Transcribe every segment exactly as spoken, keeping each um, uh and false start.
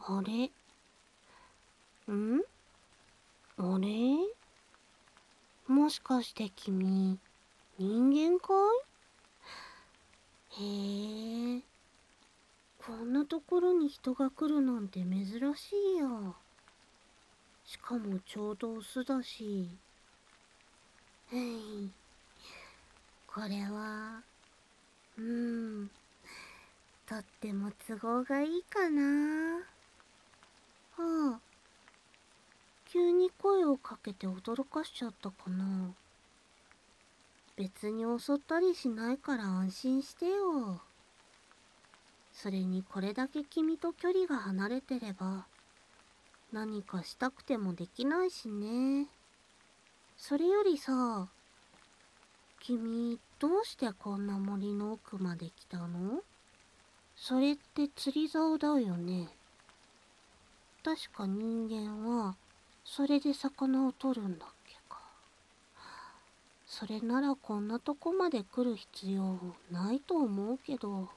あれんあれもしかして君、人間かい？へえ、こんなところに人が来るなんて珍しいや。しかもちょうどオスだし。へい、これは、うーん、とっても都合がいいかな。はあ、急に声をかけて驚かしちゃったかな。別に襲ったりしないから安心してよ。それにこれだけ君と距離が離れてれば、何かしたくてもできないしね。それよりさ、君どうしてこんな森の奥まで来たの？それって釣り竿だよね。確か人間はそれで魚を取るんだっけか。それならこんなとこまで来る必要ないと思うけど。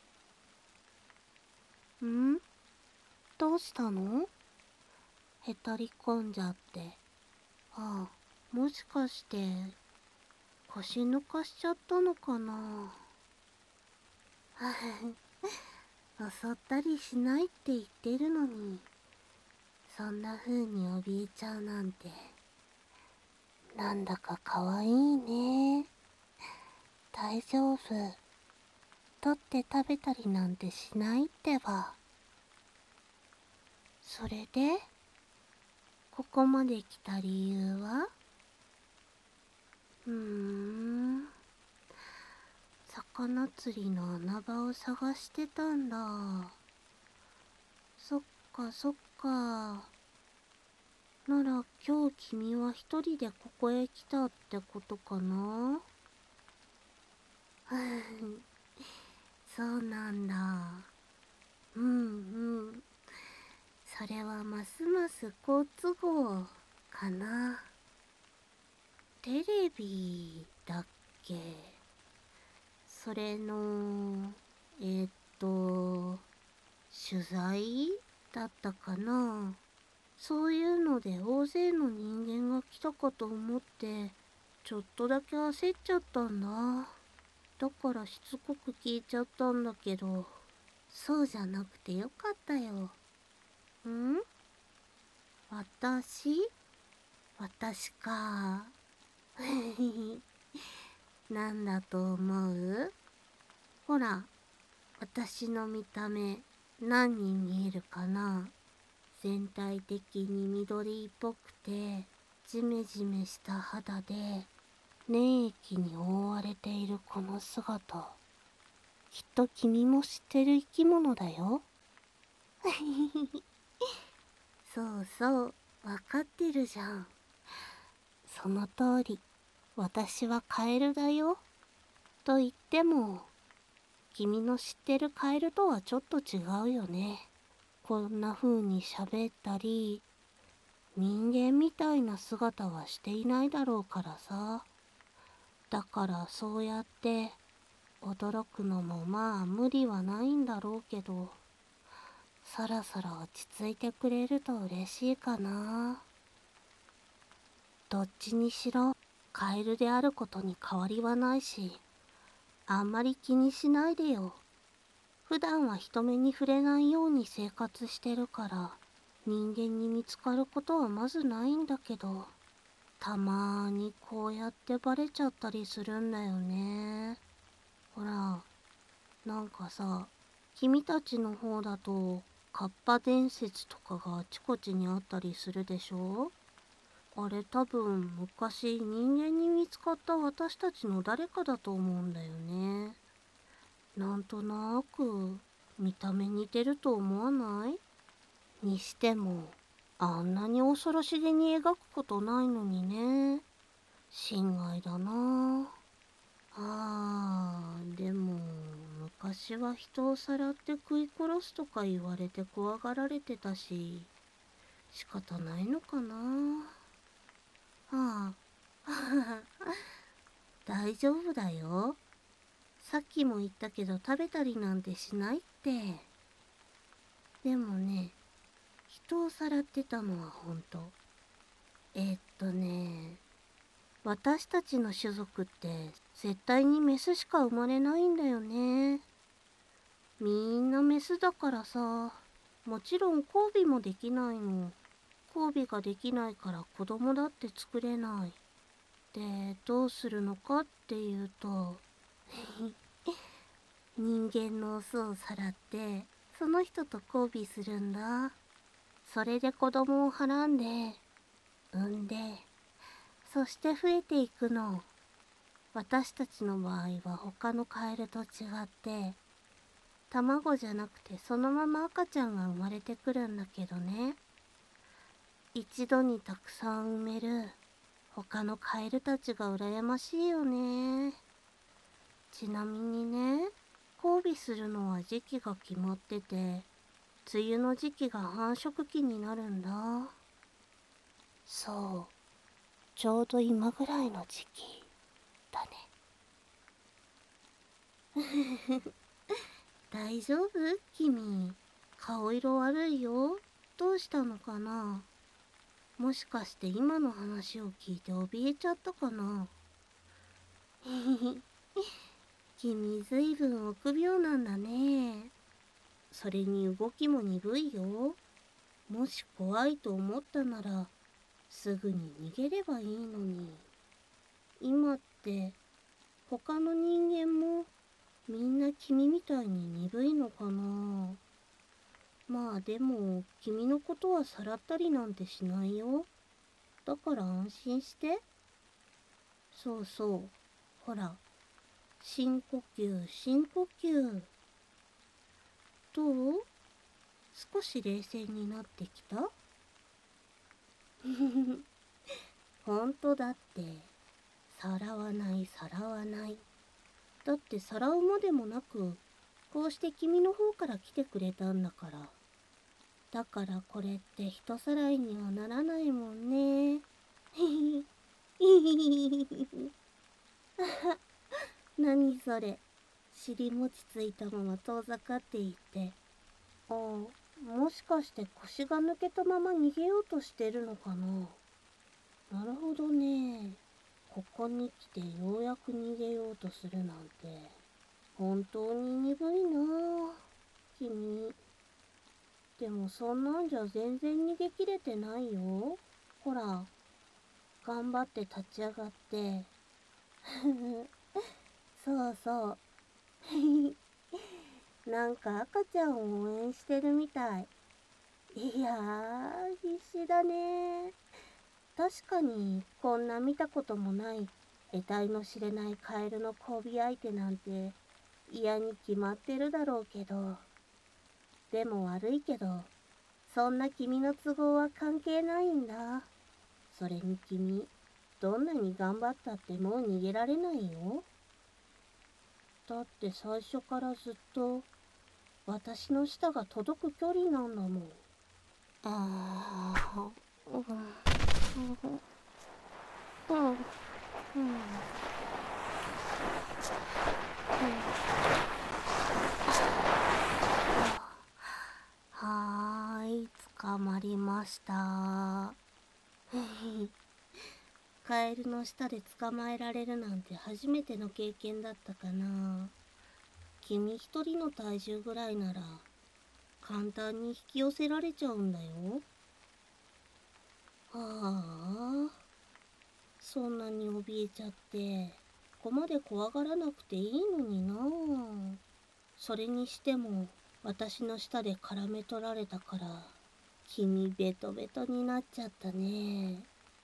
ん？どうしたの？へたり込んじゃって。ああ、もしかして腰抜かしちゃったのかな。襲ったりしないって言ってるのに、そんな風に怯えちゃうなんて、なんだかかわいいね。大丈夫。取って食べたりなんてしないってば。それで、ここまで来た理由は？うーん。魚釣りの穴場を探してたんだ。そっかそっか。なら今日君は一人でここへ来たってことかな？そうなんだ。うんうん。それはますます好都合かな。テレビだっけ？それの、えーっと、取材だったかな。そういうので大勢の人間が来たかと思って、ちょっとだけ焦っちゃったんだ。だからしつこく聞いちゃったんだけど、そうじゃなくてよかったよ。ん？私？私か。なんだと思う？ほら、私の見た目、何に見えるかな？全体的に緑っぽくて、ジメジメした肌で、粘液に覆われているこの姿。きっと君も知ってる生き物だよ。そうそう、わかってるじゃん。その通り、私はカエルだよ。と言っても、君の知ってるカエルとはちょっと違うよね。こんな風に喋ったり、人間みたいな姿はしていないだろうからさ。だからそうやって驚くのもまあ無理はないんだろうけど、そろそろ落ち着いてくれると嬉しいかな。どっちにしろカエルであることに変わりはないし、あんまり気にしないでよ。普段は人目に触れないように生活してるから、人間に見つかることはまずないんだけど、たまーにこうやってバレちゃったりするんだよね。ほら、なんかさ、君たちの方だと、カッパ伝説とかがあちこちにあったりするでしょ？あれ多分昔人間に見つかった私たちの誰かだと思うんだよね。なんとなく見た目似てると思わない？にしてもあんなに恐ろしげに描くことないのにね。心外だなあ。あーでも昔は人をさらって食い殺すとか言われて怖がられてたし、仕方ないのかな。はあ大丈夫だよ。さっきも言ったけど食べたりなんてしないって。でもね、 人をさらってたのは本当。えっとね、私たちの種族って絶対にメスしか生まれないんだよね。みんなメスだからさ、もちろん交尾もできないの。交尾ができないから子供だって作れない。で、どうするのかっていうと人間のオスをさらってその人と交尾するんだ。それで子供をはらんで産んで、そして増えていくの。私たちの場合は他のカエルと違って卵じゃなくてそのまま赤ちゃんが生まれてくるんだけどね。一度にたくさん産める他のカエルたちが羨ましいよね。ちなみにね、交尾するのは時期が決まってて、梅雨の時期が繁殖期になるんだ。そう、ちょうど今ぐらいの時期だね。大丈夫？君、顔色悪いよ。どうしたのかな？もしかして今の話を聞いて怯えちゃったかな？君ずいぶん臆病なんだね。それに動きも鈍いよ。もし怖いと思ったならすぐに逃げればいいのに。今って他の人間もみんな君みたいに鈍いのかな。まあでも君のことはさらったりなんてしないよ。だから安心して。そうそう、ほら、深呼吸深呼吸。どう？少し冷静になってきた？ほんとだって、さらわないさらわない。だってさらうまでもなく、こうして君の方から来てくれたんだから。だからこれって人さらいにはならないもんね。何それ。尻餅ついたまま遠ざかっていって。ああ、もしかして腰が抜けたまま逃げようとしてるのかな。なるほどね。ここに来てようやく逃げようとするなんて、本当に鈍いなあ、君。でもそんなんじゃ全然逃げきれてないよ。ほら、頑張って立ち上がって。そうそう。なんか赤ちゃんを応援してるみたい。いやー、必死だね。確かに、こんな見たこともない得体の知れないカエルの交尾相手なんて嫌に決まってるだろうけど。でも悪いけど、そんな君の都合は関係ないんだ。それに君、どんなに頑張ったってもう逃げられないよ。だって最初からずっと私の舌が届く距離なんだもん。ああ、うん、うん、うん、うん、はーい、捕まりました。カエルの下で捕まえられるなんて初めての経験だったかな。君一人の体重ぐらいなら簡単に引き寄せられちゃうんだよ。はあ、そんなに怯えちゃってここまで怖がらなくていいのにな。それにしても私の舌で絡め取られたから君ベトベトになっちゃったね。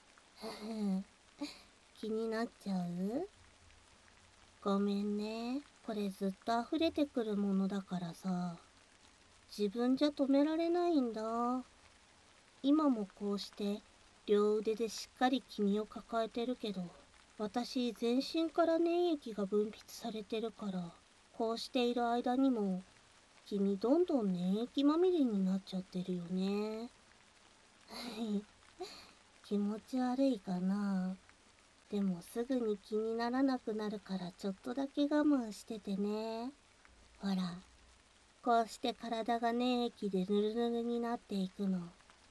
気になっちゃう？ごめんね。これずっと溢れてくるものだからさ。自分じゃ止められないんだ。今もこうして両腕でしっかり君を抱えてるけど、私全身から粘液が分泌されてるから、こうしている間にも君どんどん粘液まみれになっちゃってるよね。気持ち悪いかな。でもすぐに気にならなくなるからちょっとだけ我慢しててね。ほら、こうして体が粘液でぬるぬるになっていくの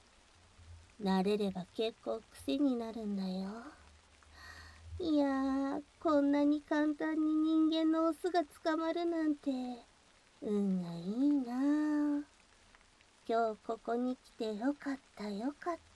慣れれば結構癖になるんだよ。いやー、こんなに簡単に人間のオスが捕まるなんて、運がいいなあ。今日ここに来てよかったよかった。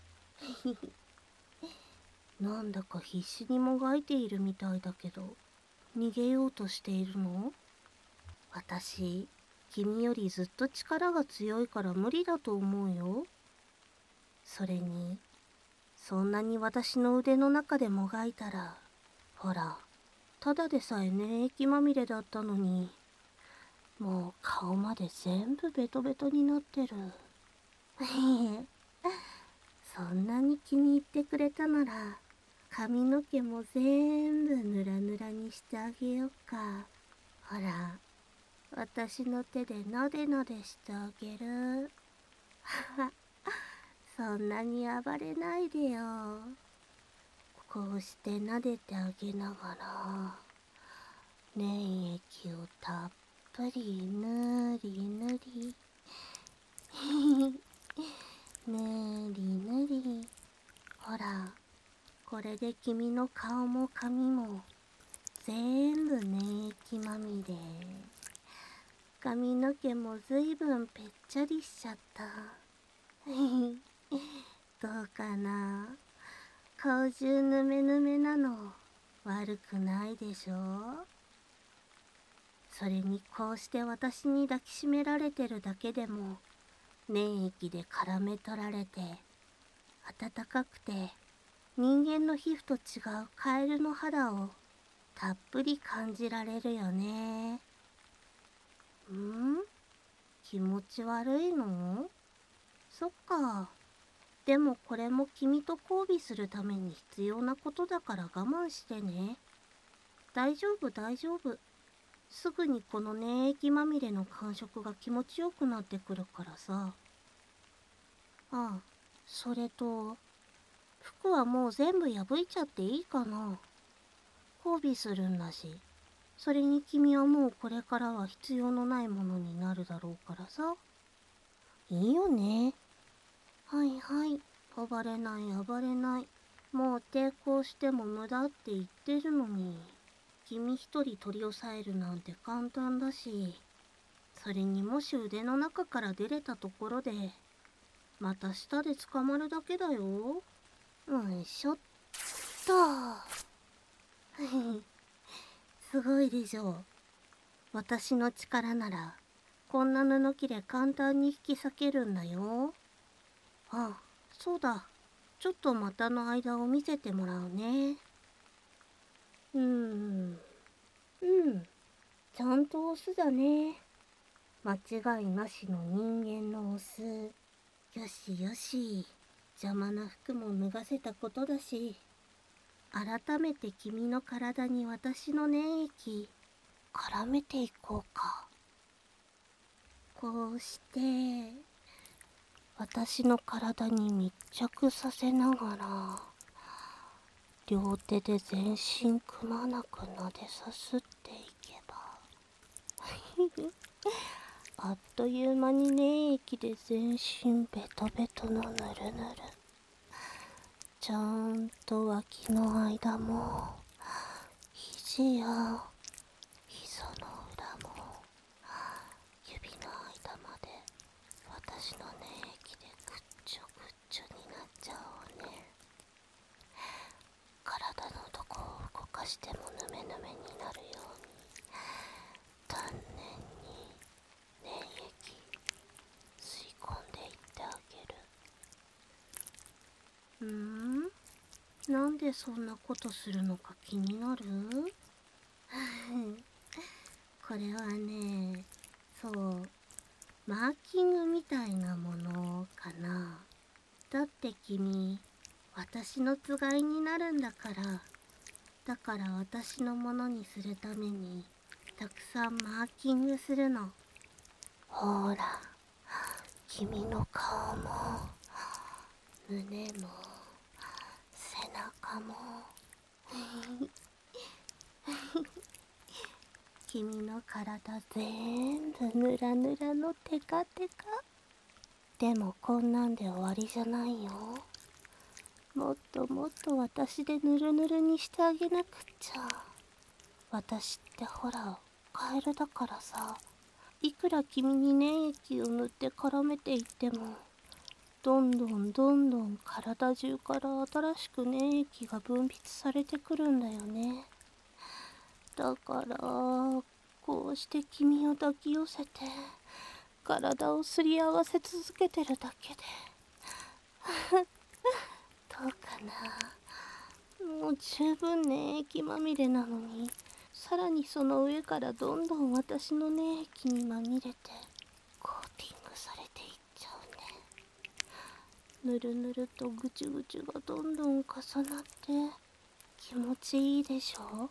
なんだか必死にもがいているみたいだけど、逃げようとしているの？私、君よりずっと力が強いから無理だと思うよ。それに、そんなに私の腕の中でもがいたら、ほら、ただでさえ粘液まみれだったのに、もう顔まで全部ベトベトになってる。そんなに気に入ってくれたなら、髪の毛も全部ぬらぬらにしてあげようか。ほら、私の手でなでなでしてあげる。そんなに暴れないでよ。こうしてなでてあげながら、粘液をたっぷりぬりぬり。ぬりぬり。ほら、これで君の顔も髪も全部粘液まみれ。髪の毛もずいぶんぺっちゃりしちゃった。どうかな？顔中ぬめぬめなの悪くないでしょ？それにこうして私に抱きしめられてるだけでも粘液で絡め取られて暖かくて人間の皮膚と違うカエルの肌をたっぷり感じられるよね。ん？気持ち悪いの？そっか。でもこれも君と交尾するために必要なことだから我慢してね。大丈夫大丈夫。すぐにこの粘液まみれの感触が気持ちよくなってくるからさ。ああ、それと、服はもう全部破いちゃっていいかな。交尾するんだし。それに君はもうこれからは必要のないものになるだろうからさ。いいよね。はいはい。暴れない暴れない。もう抵抗しても無駄って言ってるのに。君一人取り押さえるなんて簡単だし。それにもし腕の中から出れたところで、また舌で捕まるだけだよ。うんしょっと。すごいでしょう。私の力なら、こんな布切れ簡単に引き裂けるんだよ。あ、そうだ。ちょっと股の間を見せてもらうね。うーん。うん。ちゃんとオスだね。間違いなしの人間のオス。よしよし。邪魔な服も脱がせたことだし、改めて君の体に私の粘液、絡めていこうか。こうして、私の体に密着させながら、両手で全身くまなく撫でさすっていけば。あっという間に粘液で全身ベトベトのぬるぬる。ちゃんと脇の間も、肘や膝の裏も、指の間まで私の粘液でぐっちょぐっちょになっちゃおうね。体のどこを動かしてもヌメヌメになるように、丹念に粘液吸い込んでいってあげる。んーなんでそんなことするのか気になる？これはね、そう、マーキングみたいなものかな。だって君、私のつがいになるんだから、だから私のものにするために、たくさんマーキングするの。ほら、君の顔も、胸も、背中も、君の体全部ぬらぬらのテカテカ。 でもこんなんで終わりじゃないよ。もっともっと私でぬるぬるにしてあげなくっちゃ。私ってほら、カエルだからさ、いくら君に粘液を塗って絡めていっても、どんどんどんどん体中から新しく粘液が分泌されてくるんだよね。だから、こうして君を抱き寄せて、体をすり合わせ続けてるだけで。どうかな。もう十分粘液まみれなのに、さらにその上からどんどん私の粘液にまみれて、コーティングされていっちゃうね。ぬるぬるとぐちゅぐちゅがどんどん重なって気持ちいいでしょ。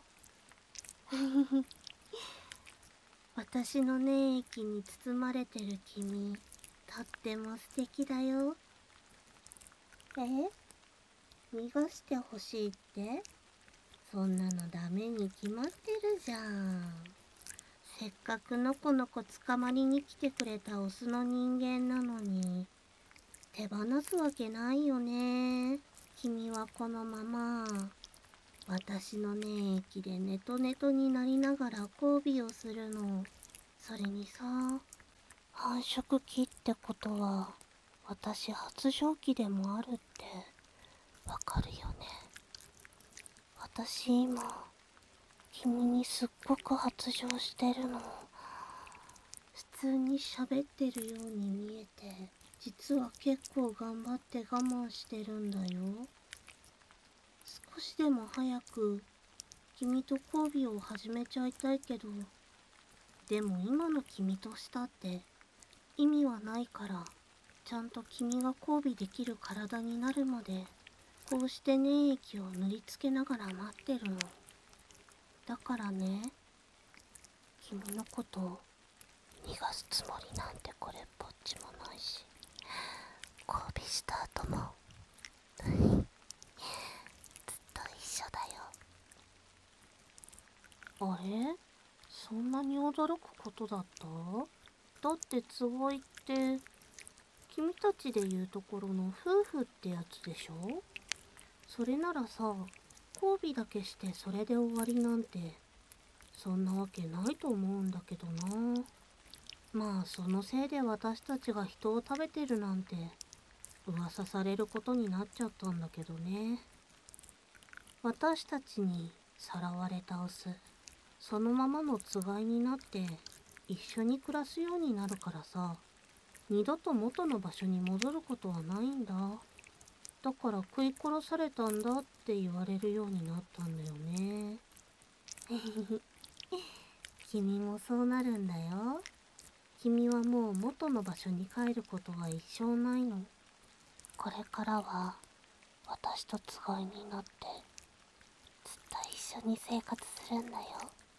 私の粘液に包まれてる君、とっても素敵だよ。え？逃がしてほしいって？そんなのダメに決まってるじゃん。せっかくのこのこ捕まりに来てくれたオスの人間なのに、手放すわけないよね。君はこのまま、私の粘液でネトネトになりながら交尾をするの。それにさ、繁殖期ってことは、私発情期でもあるってわかるよね。私今、君にすっごく発情してるの。普通に喋ってるように見えて、実は結構頑張って我慢してるんだよ。少しでも早く君と交尾を始めちゃいたいけど、でも今の君としたって意味はないから、ちゃんと君が交尾できる体になるまで、こうして粘液を塗りつけながら待ってるの。だからね、君のことを逃がすつもりなんてこれっぽっちもないし、交尾した後もずっと一緒だよ。あれ？そんなに驚くことだった？だってつがいって君たちで言うところの夫婦ってやつでしょ？それならさ、交尾だけしてそれで終わりなんてそんなわけないと思うんだけどな。まあそのせいで私たちが人を食べてるなんて噂されることになっちゃったんだけどね。私たちにさらわれたオス、そのままのつがいになって一緒に暮らすようになるからさ、二度と元の場所に戻ることはないんだ。だから食い殺されたんだって言われるようになったんだよね。君もそうなるんだよ。君はもう元の場所に帰ることは一生ないの。これからは私とつがいになってずっと一緒に生活するんだよ。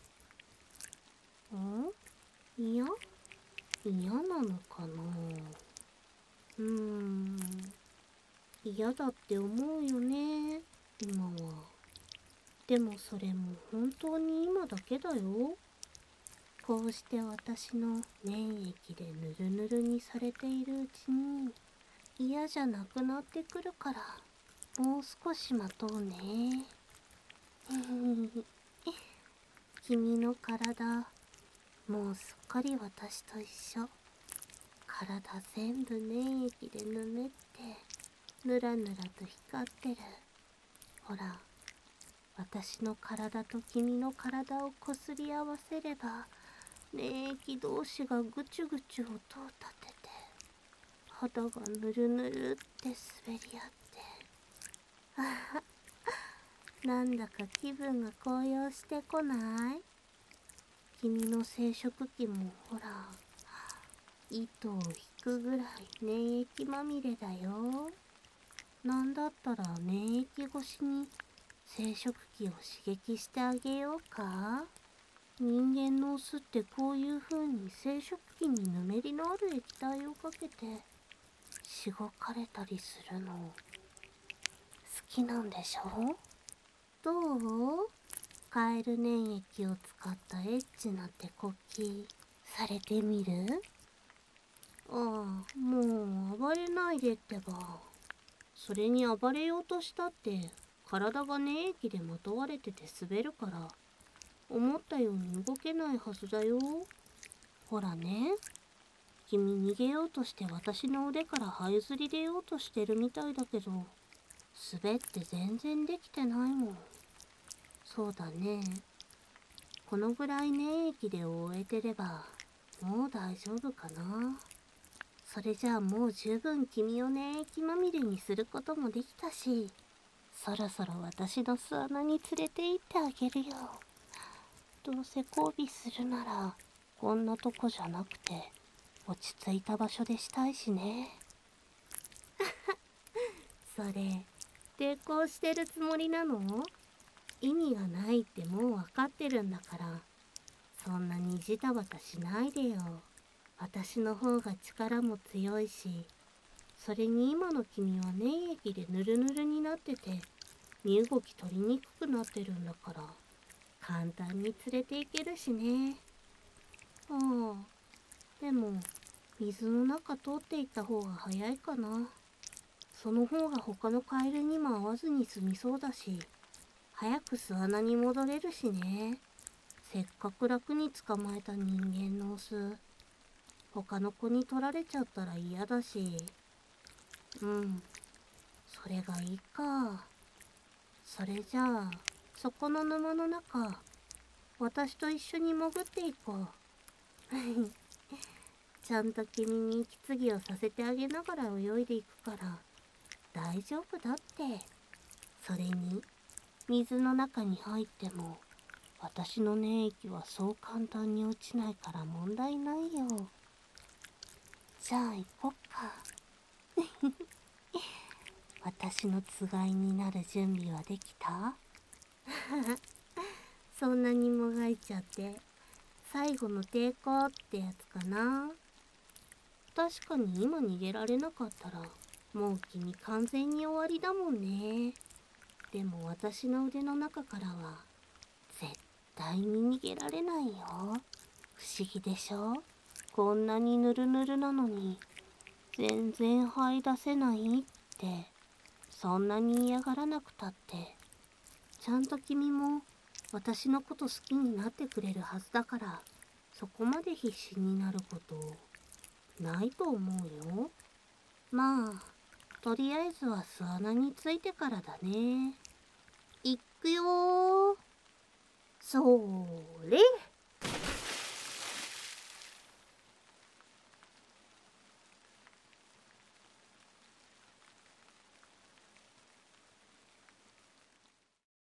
ん？いや？嫌なのかな？うーん、嫌だって思うよね、今は。でもそれも本当に今だけだよ。こうして私の粘液でぬるぬるにされているうちに嫌じゃなくなってくるから、もう少し待とうね。君の体、もうすっかり私と一緒。体全部粘液でぬめってぬらぬらと光ってる。ほら、私の体と君の体をこすり合わせれば粘液同士がぐちゅぐちゅ音を立てて、肌がぬるぬるって滑り合って、あは、なんだか気分が高揚してこない？君の生殖器もほら、糸を引くぐらい粘液まみれだよ。なんだったら粘液越しに生殖器を刺激してあげようか？人間のオスってこういう風に生殖器にぬめりのある液体をかけてしごかれたりするの好きなんでしょ？どう？カエル粘液を使ったエッチな手こきされてみる？ ああ、もう暴れないでってば。それに暴れようとしたって体が粘液でまとわれてて滑るから思ったように動けないはずだよ。ほらね、君逃げようとして私の腕から這いずり出ようとしてるみたいだけど、滑って全然できてないもん。そうだね。このぐらい粘液で覆えてればもう大丈夫かな。それじゃあもう十分君を粘液まみれにすることもできたし、そろそろ私の巣穴に連れて行ってあげるよ。どうせ交尾するならこんなとこじゃなくて落ち着いた場所でしたいしね。それ抵抗してるつもりなの？意味がないってもう分かってるんだから、そんなにジタバタしないでよ。私の方が力も強いし、それに今の君は粘液でヌルヌルになってて身動き取りにくくなってるんだから簡単に連れて行けるしね。ああ、でも水の中通っていった方が早いかな。その方が他のカエルにも会わずに済みそうだし、早く巣穴に戻れるしね。せっかく楽に捕まえた人間のオス、他の子に取られちゃったら嫌だし。うん、それがいいか。それじゃあそこの沼の中、私と一緒に潜っていこう。ちゃんと君に息継ぎをさせてあげながら泳いでいくから大丈夫だって。それに水の中に入っても私の粘液はそう簡単に落ちないから問題ないよ。じゃあ行こっか。私のつがいになる準備はできた？そんなにもがいちゃって最後の抵抗ってやつかな。確かに今逃げられなかったらもう君完全に終わりだもんね。でも私の腕の中からは絶対に逃げられないよ。不思議でしょ？こんなにヌルヌルなのに全然這い出せないって。そんなに嫌がらなくたってちゃんと君も私のこと好きになってくれるはずだから、そこまで必死になることないと思うよ。まあとりあえずは巣穴についてからだね。いっくよー。そーれ。